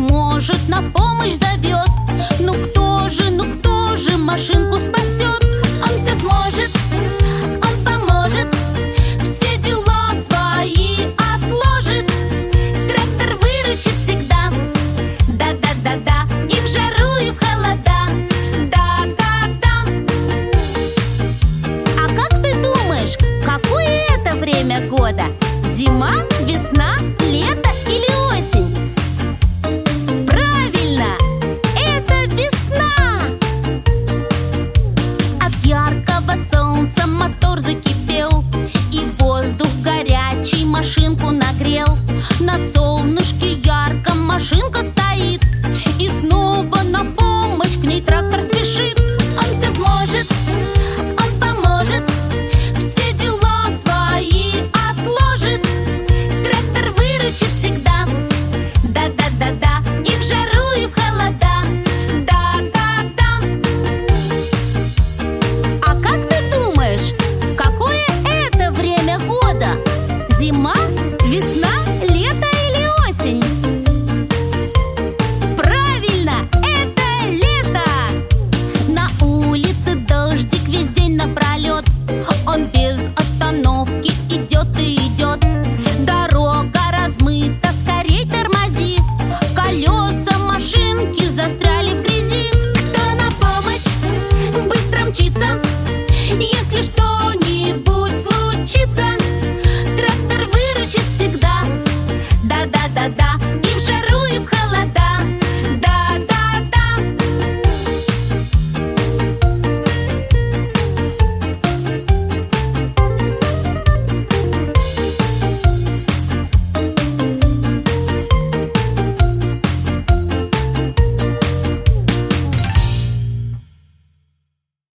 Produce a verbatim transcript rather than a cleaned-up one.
сможет, на помощь зовет. Ну кто же, ну кто же машинку спасет? Он все сможет, он поможет, все дела свои отложит. Трактор выручит всегда, да-да-да-да, и в жару, и в холода, да-да-да. А как ты думаешь, какое это время года? Зима, весна, лето или осень? Правильно, это весна! От яркого солнца мотор закипел, и воздух горячий машинку нагрел. На солнышке ярком машинка стоит, и снова на помощь к ней трактор спешит. Он все сможет,